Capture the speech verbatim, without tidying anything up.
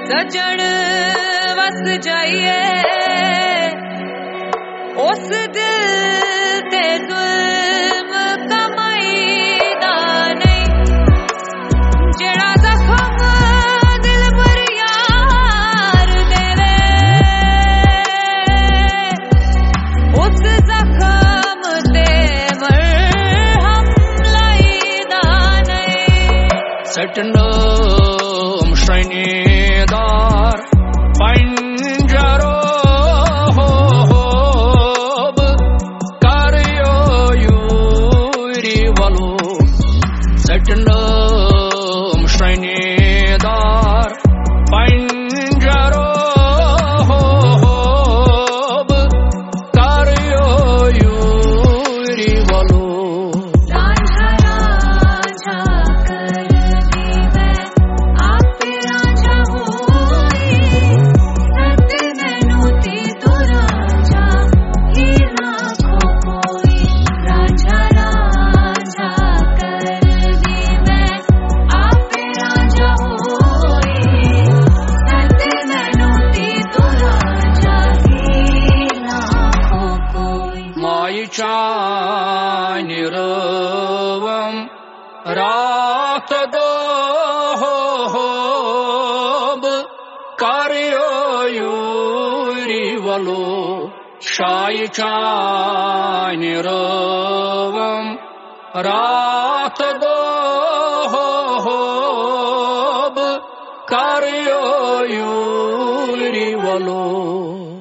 सजन वस जाइए उस दिल ते जुल्म कमाईदा नहीं जेड़ा जख्म दिल पर यार देवे उस जख्म ते मरहम लाईदा नहीं सटनम श्रेणीदार पंजरो सटनम श्रेणीदार पंजरो कार्यो यूरी वलो रांझा रांझा कर दीवे आप रांझा होई सत मैनू ती तो रांझा ही राखो कोई रांझा रांझा कर दीवे आप रांझा होई सत मैनू ती तो रांझा ही राखो कोई माई चानि रवम रात दो कार्यो यूरी वलो शाई चानि रवम रात दो कार्यो यूरी वलो।